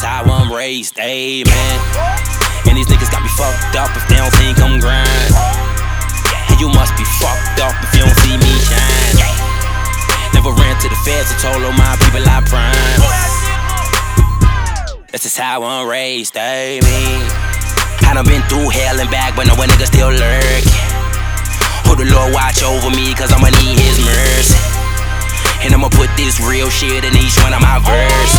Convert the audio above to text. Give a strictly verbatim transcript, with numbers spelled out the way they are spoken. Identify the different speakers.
Speaker 1: how I'm raised, amen. And these niggas got me fucked up if they don't think I'm grind. And you must be fucked up if you don't see me shine. Never ran to the feds and told all my people I prime. That's just how I'm raised, amen. I done been through hell and back, but no one nigga still lurk. Hope the Lord watch over me, cause I'ma need his mercy. And I'ma put this real shit in each one of my verse.